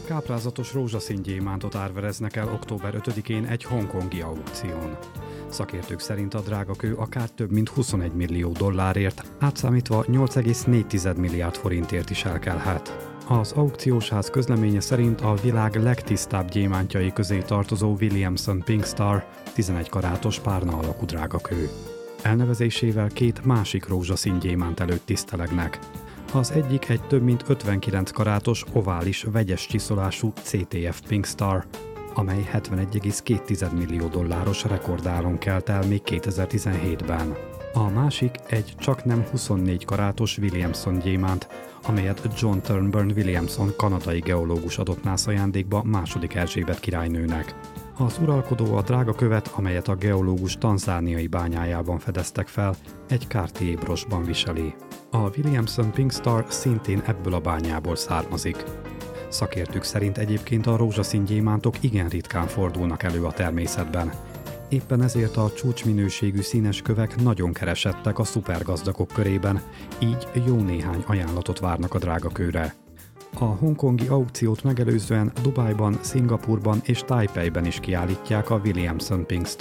Káprázatos rózsaszín gyémántot árvereznek el október 5-én egy hongkongi aukción. Szakértők szerint a drága kő akár több mint 21 millió dollárért, átszámítva 8,4 milliárd forintért is elkelhet. Az aukciós ház közleménye szerint a világ legtisztább gyémántjai közé tartozó Williamson Pink Star 11 karátos párna alakú drága kő. Elnevezésével két másik rózsaszín gyémánt előtt tisztelegnek. Az egyik egy több mint 59 karátos ovális vegyes csiszolású CTF Pink Star, amely 71,2 millió dolláros rekordáron kelt el még 2017-ben. A másik egy csaknem 24 karátos Williamson gyémánt, amelyet John Turnburn Williamson kanadai geológus adott NASA ajándékba II. Erzsébet királynőnek. Az uralkodó a drága követ, amelyet a geológus tanzániai bányájában fedeztek fel, egy Cartier brosban viseli. A Williamson Pink Star szintén ebből a bányából származik. Szakértők szerint egyébként a rózsaszín gyémántok igen ritkán fordulnak elő a természetben. Éppen ezért a csúcsminőségű színes kövek nagyon keresettek a szupergazdagok körében, így jó néhány ajánlatot várnak a drága kőre. A hongkongi aukciót megelőzően Dubajban, Szingapurban és Tajpejben is kiállítják a Williamson Pink Star